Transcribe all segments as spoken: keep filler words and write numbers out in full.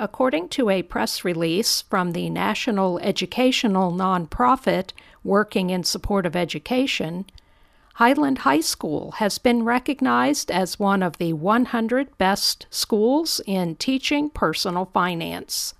According to a press release from the national educational nonprofit Working in Support of Education, Highland High School has been recognized as one of the one hundred best schools in teaching personal finance.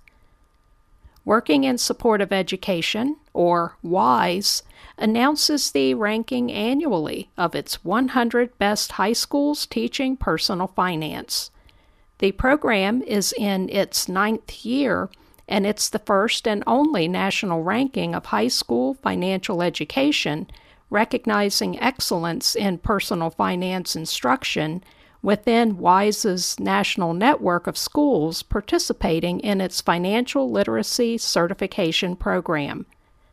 Working in Support of Education, or WISE, announces the ranking annually of its one hundred best high schools teaching personal finance. The program is in its ninth year, and it's the first and only national ranking of high school financial education recognizing excellence in personal finance instruction within WISE's national network of schools participating in its financial literacy certification program.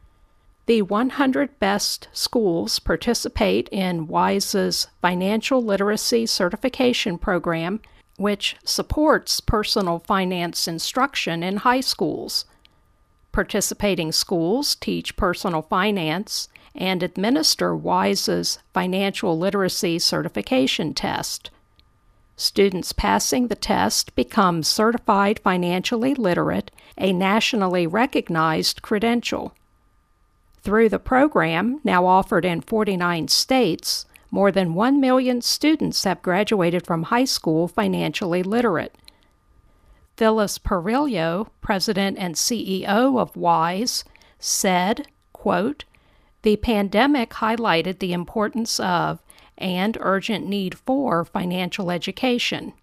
The one hundred best schools participate in WISE's financial literacy certification program, which supports personal finance instruction in high schools. Participating schools teach personal finance and administer WISE's financial literacy certification test. Students passing the test become certified financially literate, a nationally recognized credential. Through the program, now offered in forty-nine states, more than one million students have graduated from high school financially literate. Phyllis Perillo, president and C E O of WISE, said, quote, "The pandemic highlighted the importance of and urgent need for financial education.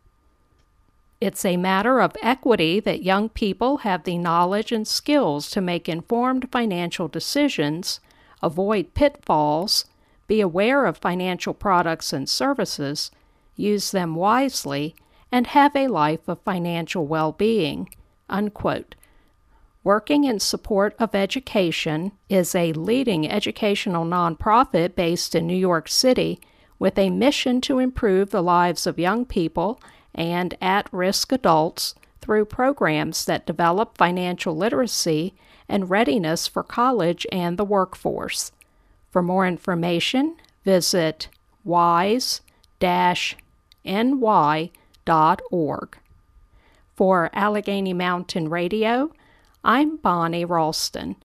It's a matter of equity that young people have the knowledge and skills to make informed financial decisions, avoid pitfalls, be aware of financial products and services, use them wisely, and have a life of financial well-being," unquote. Working in Support of Education is a leading educational nonprofit based in New York City with a mission to improve the lives of young people and at-risk adults through programs that develop financial literacy and readiness for college and the workforce. For more information, visit wise dash n y dot org. For Allegheny Mountain Radio, I'm Bonnie Ralston.